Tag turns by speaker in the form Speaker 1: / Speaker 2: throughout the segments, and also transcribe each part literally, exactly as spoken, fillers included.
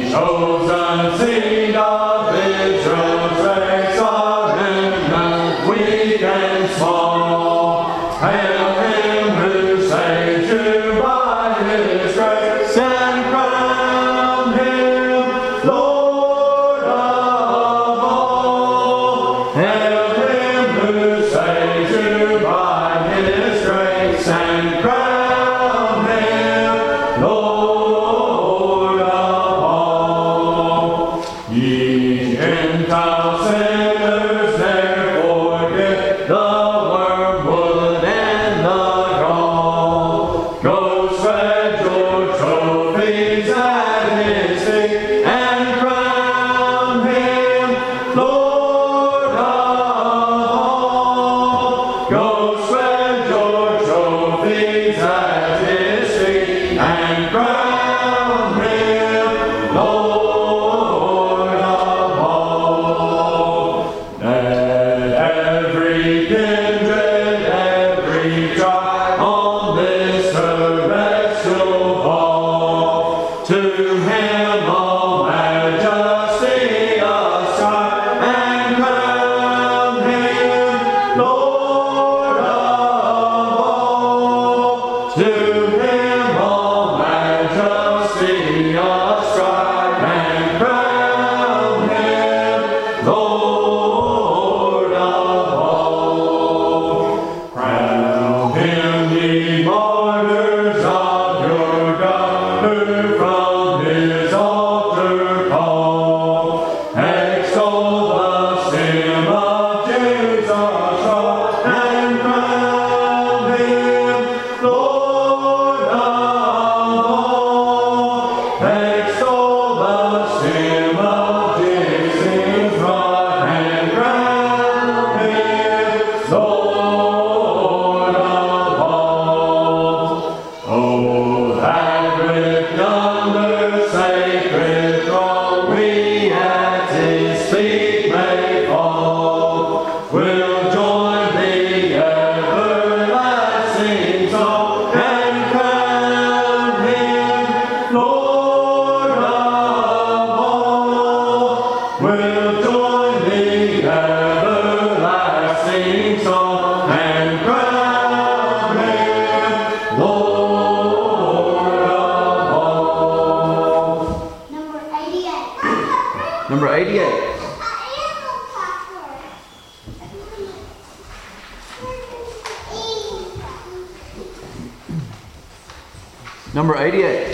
Speaker 1: Number eighty-eight.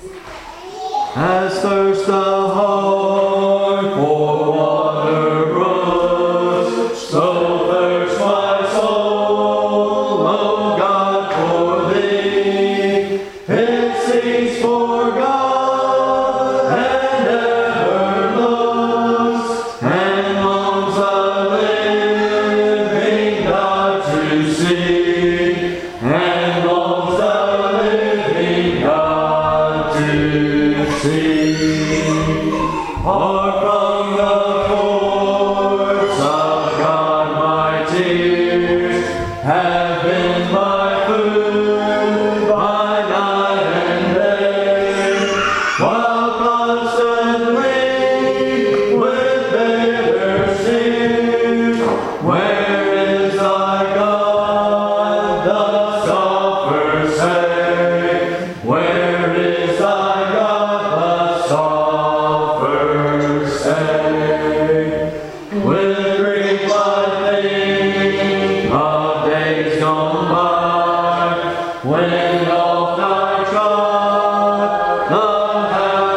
Speaker 1: As thirst the heart for water brooks, so thirsts my soul, O God, for thee. It seeks for God and ever looks, and longs the living God to see, and longs the living God to see. Far from the courts of God my tears have been my food by night and day, while constantly with bitter tears, where is thy God, the scoffers say, where is thy God, the scoffers say. With grief I think of days gone by, when oft I trod the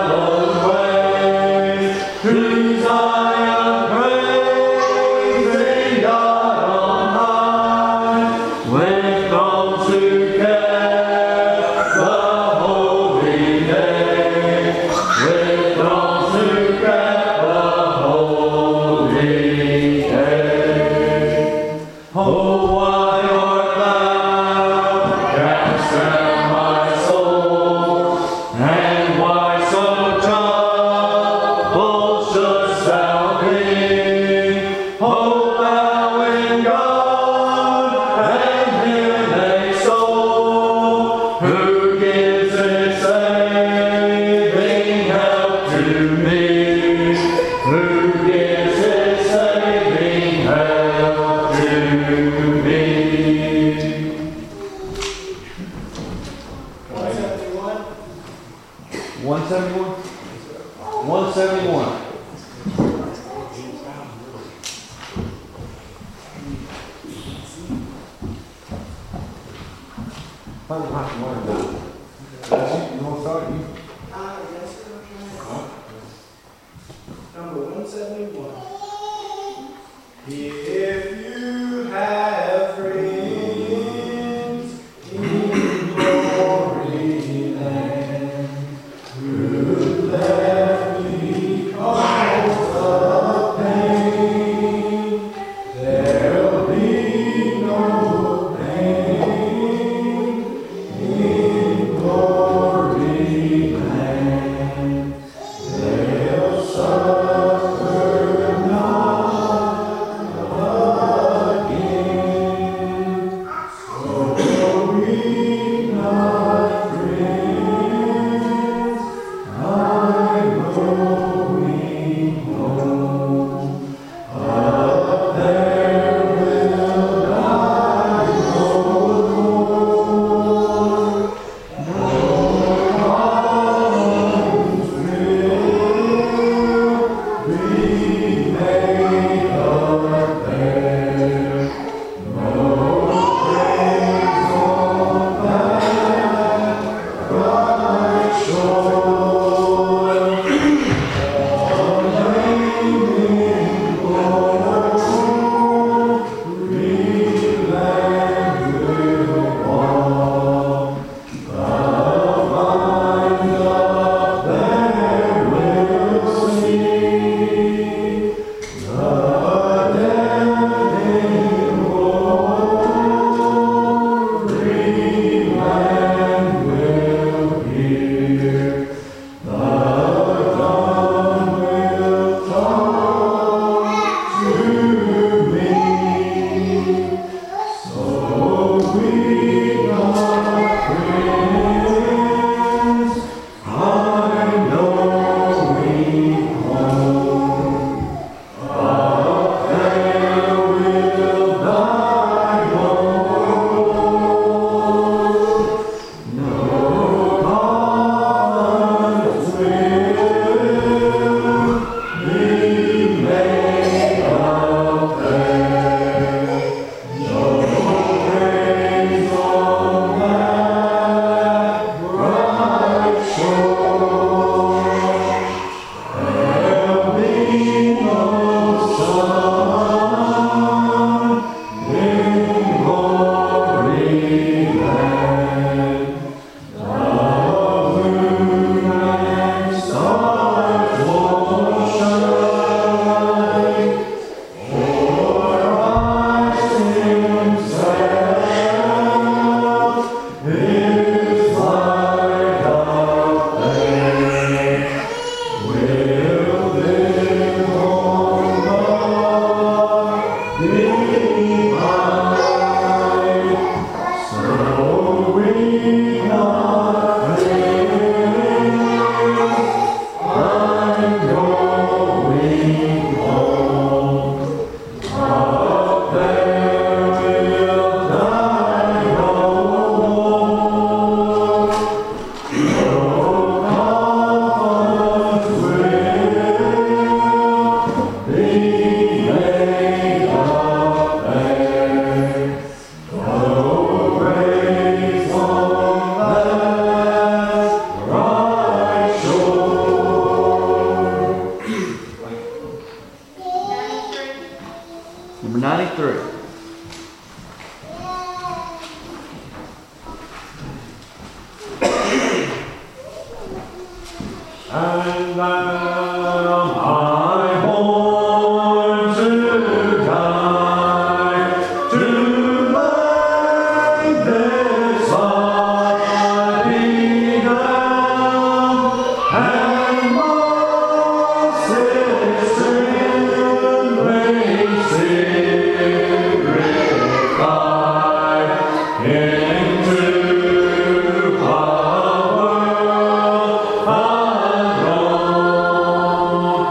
Speaker 1: seventy-one? one seventy-one.
Speaker 2: Number one seventy-one. If you have friends in glory land who left because of pain, there'll be no pain in glory land. They'll suffer not again. So weep not, friends, I'm going home. Up there will I no more. No arms will be made up there. No praise on that bright shore. All name in glory land will walk. The vine up there will see. The dead in glory land will hear. The dawn will talk to me. So weep not, friends, I'm going home. Up there will die no more. No hearts will be made up there. No praise on that bright shore. There'll be no sun in glory land. The moon and stars won't shine, for Christ himself is light up there. Will live on the divine. So weep not, friends, I'm going home. Up there will die no more. No comfort will be made up there. No praise on that bright shore.
Speaker 1: Number ninety-three.
Speaker 2: And am I born to die, to make this heart begun, and must its trembling spirit fly into a world unknown.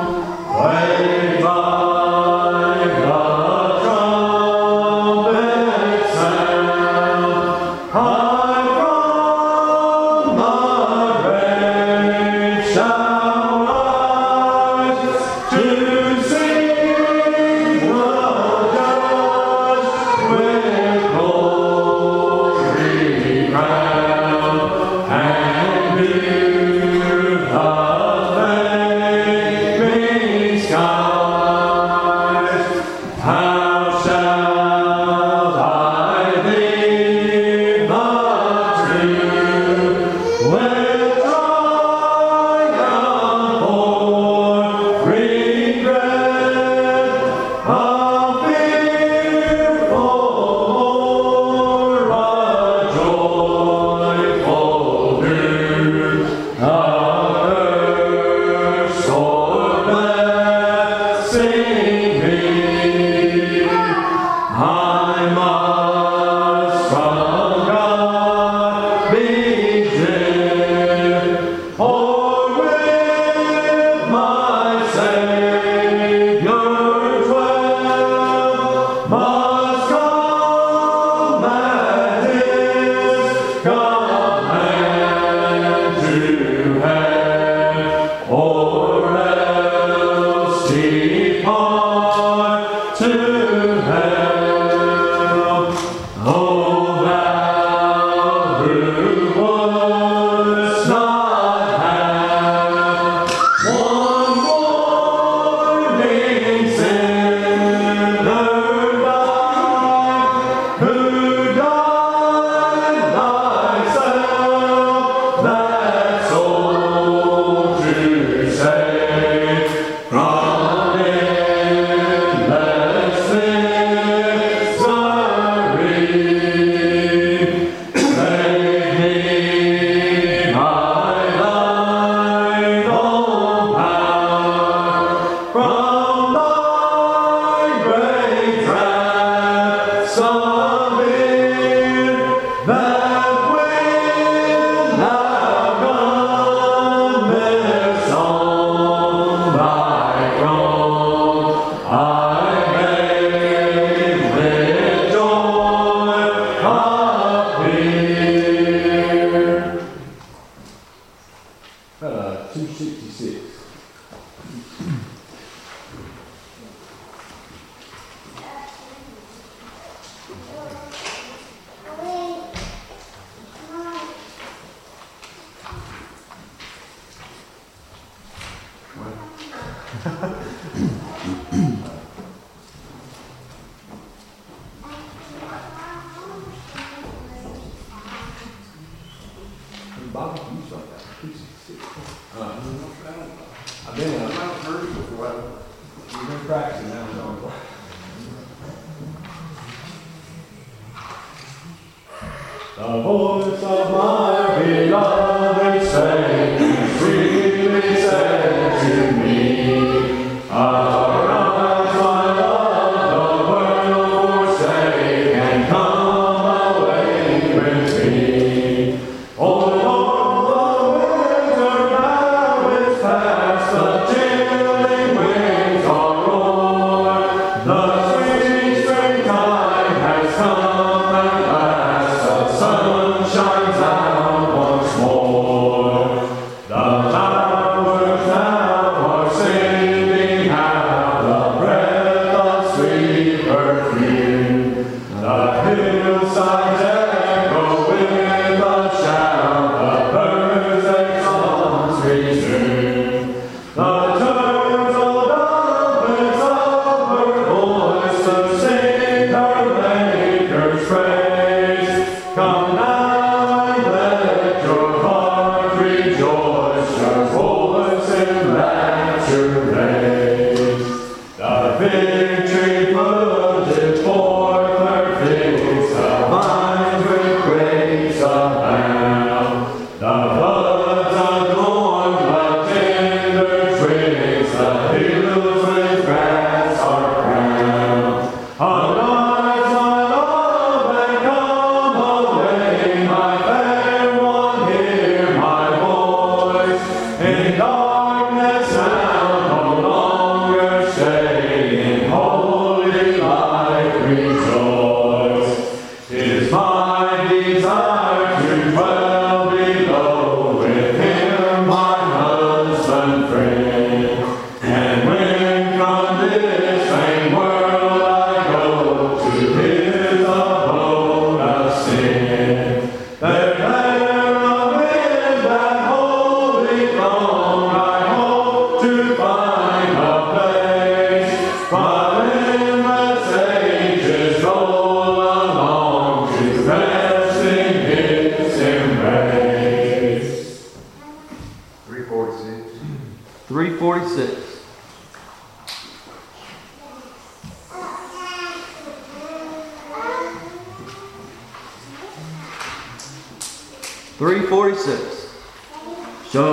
Speaker 2: or else depart to hell. Oh, thou who wouldst not have one mourning sinner die, who died thyself, that soul to save from endless misery. Make me my thine own power from thy great wrath severe, that when thou comest on thy throne, I may with joy appear.
Speaker 1: Uh, two sixty-six. Bobby, you start that. two sixty-six. Uh, I've been, uh, you've been practicing now, don't you?
Speaker 2: The voice of my beloved Savior sweetly said to me, arise, my love, the world forsake, and come away with me. Oh Lord, the winter now is past, the chilling winds are o'er, the sweet springtime has come at last, the sun shines out once more. The flowers now are singing out the breath of sweet perfume. The hillsides echo with a shout, the birds their songs resume. The turtle opens up her voice to sing her Maker's praise. Come now and let your heart rejoice, your voice in rapture raise. The victory putted forth her fields, the vines with grapes abound. The buds adorn the tender twigs, the hills with grass are crowned. Arise, my love, and come away, my fair one, hear my voice. In darkness now no longer stay, in holy light rejoice. 'Tis my desire to dwell below, with him my husband friend. And when from this vain world I go to his abode of sin, there amid that holy throne I hope to find a place. But endless ages roll along to rest in his embrace.
Speaker 3: Three forty-six.
Speaker 1: three forty-six. three forty-six. So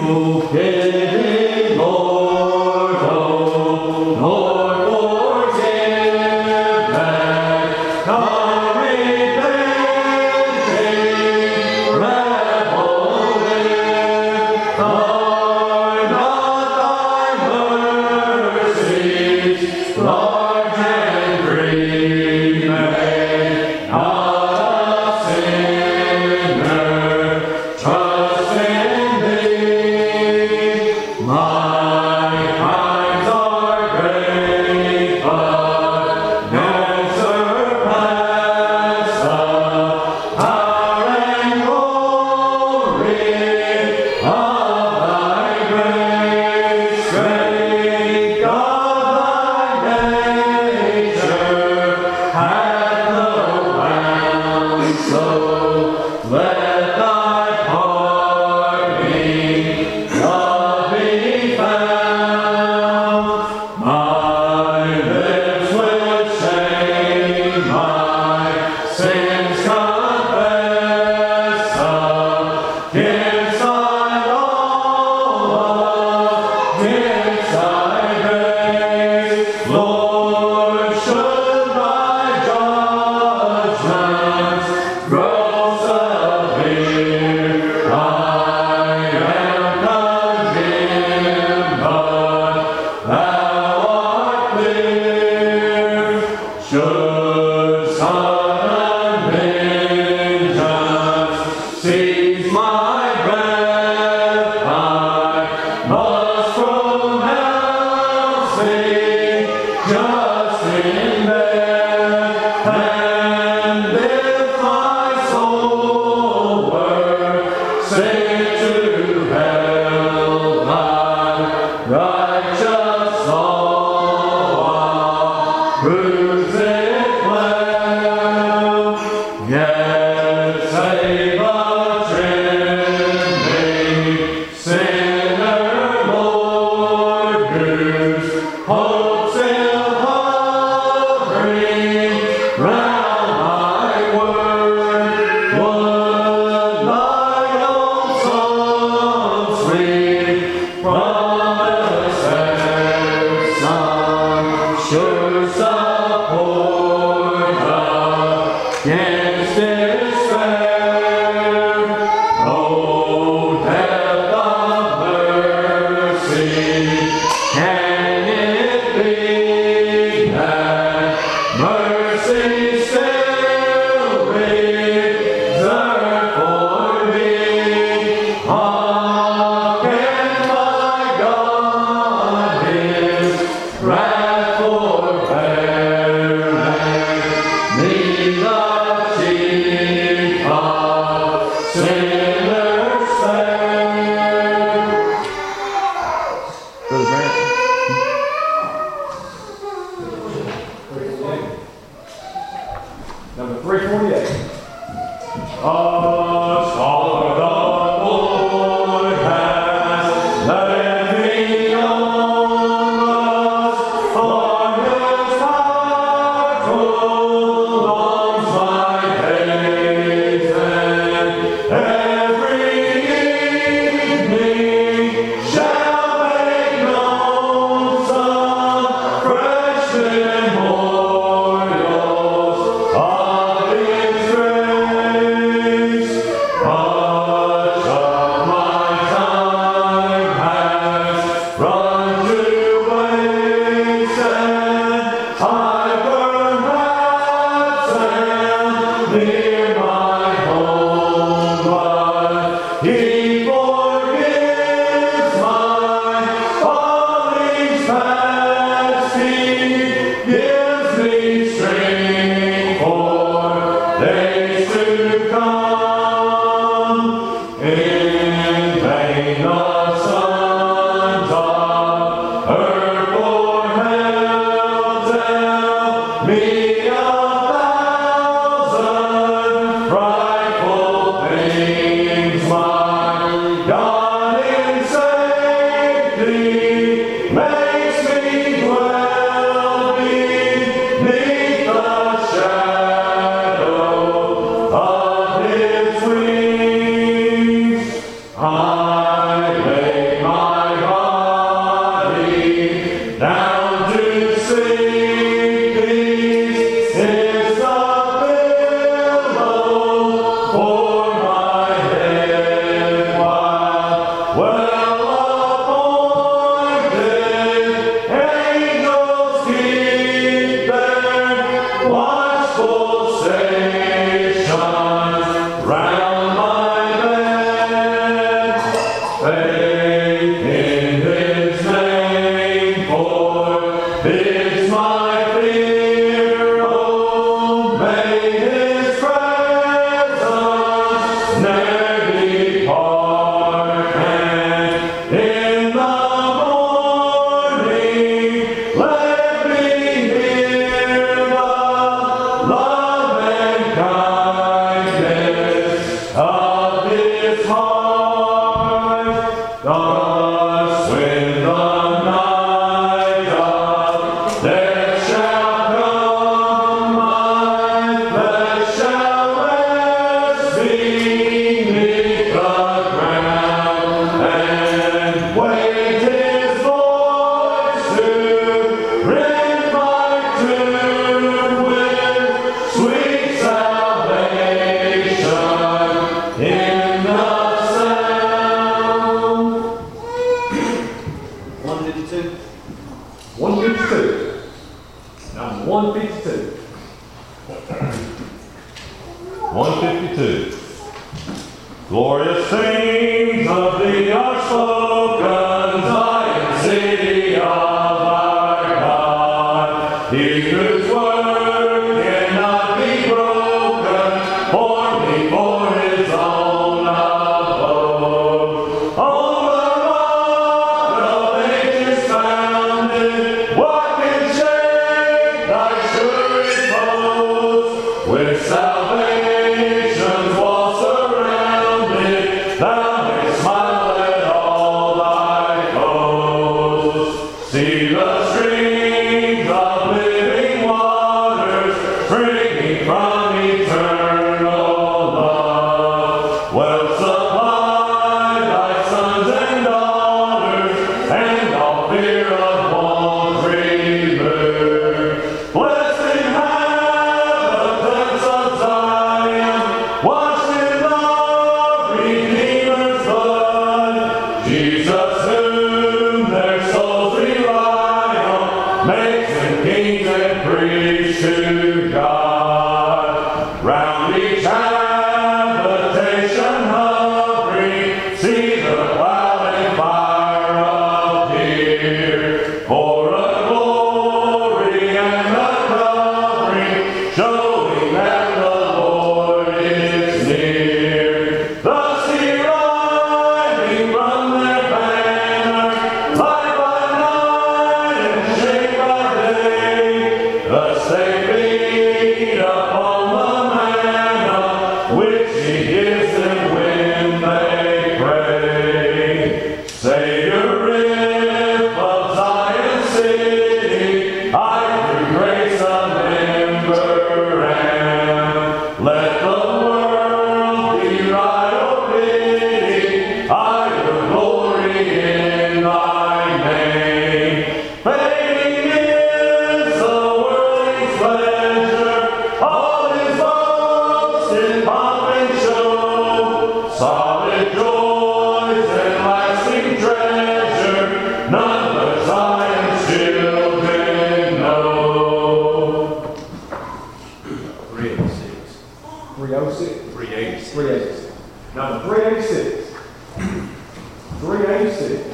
Speaker 1: pity, Lord, oh, Lord, forgive back, come repenting, rebel live, are not thy mercies large and great, may not a sinner trust in thee.
Speaker 2: Well appointed.
Speaker 1: fifty-two.
Speaker 2: one fifty-two. Number one fifty-two. one fifty-two. Glorious things of thee are spoken, Zion, city of our God. He whose word cannot be broken, for me for his own abode. On the rock of ages founded, what can shake thy sure repose? With salvation's walls surrounded, thou mayst smile at all thy foes. See the streams of living waters springing from eternal love. Well supply thy sons and daughters, and all fear of want remove. Blessed inhabitants of Zion, washed in the Redeemer's blood, Jesus whom their souls rely on, makes them kings and priests to God. Round each habitation hovering, see the cloud and fire appear. For a glory and a covering, showing that the Lord is near. Thus he rising from their banner, light by night and shade by day. Thus they feed upon the manna, which he gives them when they pray. Savior, rib of Zion city, I through grace a member am. Let the world deride or pity, I will glory in thy name. Fading is the worldling's pleasure, all his boast in pomp and show. Solid joys and lasting treasure, none but Zion's children know.
Speaker 1: three eighty-six.
Speaker 2: three oh six.
Speaker 1: three eighty-six.
Speaker 2: three eighty-six. Number three eighty-six. three eighty-six.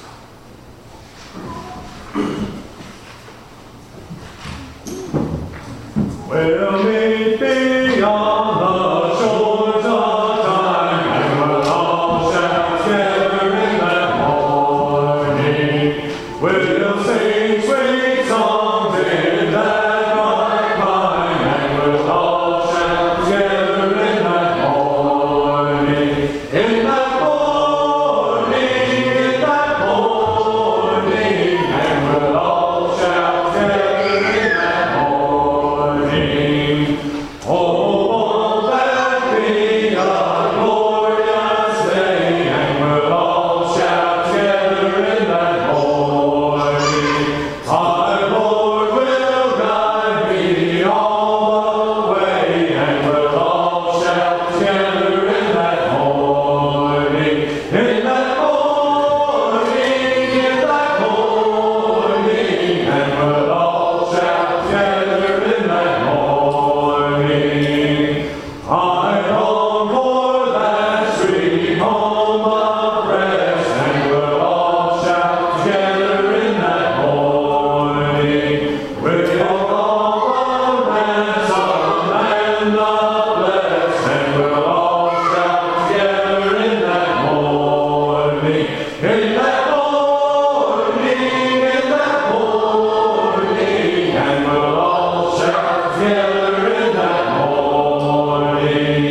Speaker 2: We'll meet beyond the shores of time, and we'll all shout together in that morning. We'll sing sweet songs in that bright clime, and we'll all shout together in that morning. In that morning, in that morning, and we'll all shout together in that morning. Oh, won't that be a glorious day, and we'll all shout together in that morning. Our Lord will guide me all the way, and we'll all shout together in that morning. In that morning, in that morning, and we'll all shout together in that morning. I long for that sweet home of rest, and we'll all shout together in that morning. We'll all ransom land of blessed, and we'll all shout together in that morning. In that morning, in that morning, and we'll all shout together in that morning.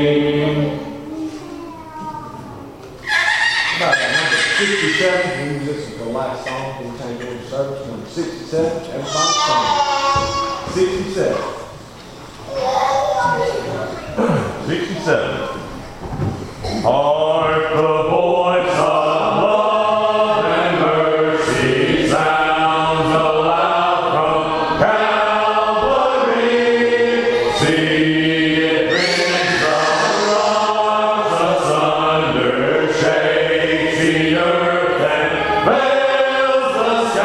Speaker 2: About that number sixty-seven, we use this as the last song in the change order service. Number sixty-seven, everybody sing. sixty-seven. sixty-seven. Hark the voice of love and mercy sounds aloud from Calvary. See it rings the rocks asunder, shakes the earth and veils the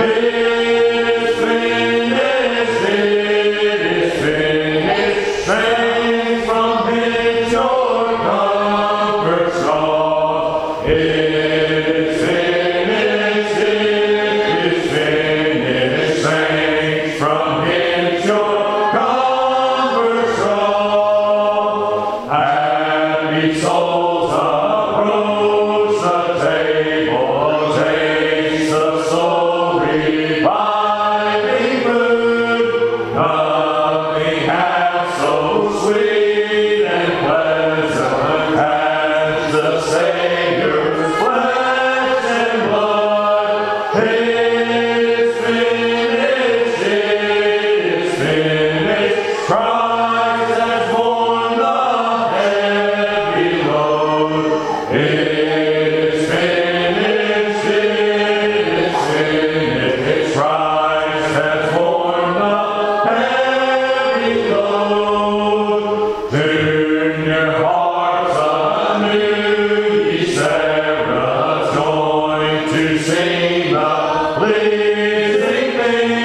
Speaker 4: It's finished, it is finished. Sing from His your comfort song. It is finished, it is finished. Sing from His your comfort song. Happy souls approach the table, taste the soul reviving food. Nothing half so sweet and pleasant as the Savior's flesh and blood. It's finished, it is finished. Christ has borne the heavy load. It is finished, it is finished. Christ has borne the heavy load. Tune your hearts anew, ye seraphs, join to sing the pleasing thing.